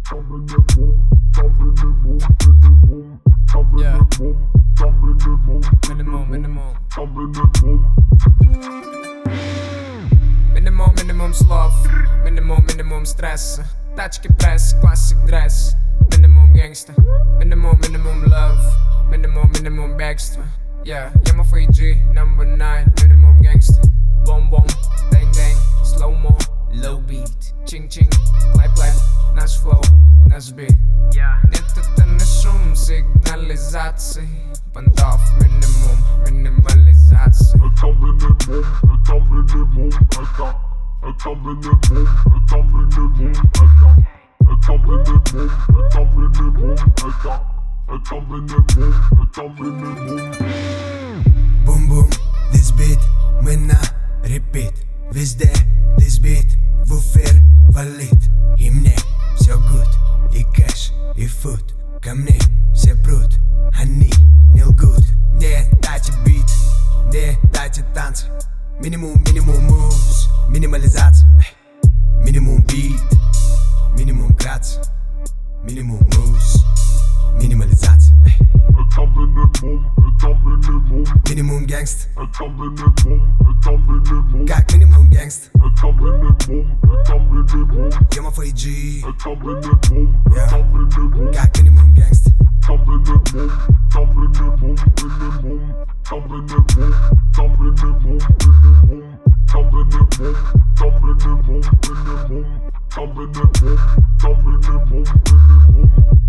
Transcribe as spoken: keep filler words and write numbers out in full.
Yeah. Minimum, minimum. Minimum, minimum slov. Minimum, minimum stress. Тачки прес, classic dress. Minimum gangsta. Minimum, minimum love. Minimum, minimum bегство. Yeah, я ма F G, number nine. Minimum gangsta. Boom, boom, bang, bang. Slow-mo, low beat. Ching, ching, clap, clap. Наш flow, наш beat. Yeah. Нет, это не шум сигнализации. Понтов, минимум, минимализация. Это минимум, это минимум, это Это минимум, это минимум, это Это минимум, это минимум, это Это минимум, это минимум. Бум-бум, this beat, мы на repeat. Везде, this beat, в эфир валит. И мне все good, и кэш, и фуд. Ко мне все прут, они не лгут. Не дайте бит, не дайте танцы. Минимум, минимум moves, минимализация. Минимум бит, минимум грация. Минимум moves, минимализация. Это минимум, это минимум. Минимум гангст. Это минимум, это минимум. Как минимум гангст. Это минимум, это минимум. Я ма F G. Это минимум, это минимум. Как минимум гангст. Это минимум, это минимум, минимум. Это минимум, это минимум, минимум. Это минимум, это минимум, минимум. Это минимум, это минимум, минимум.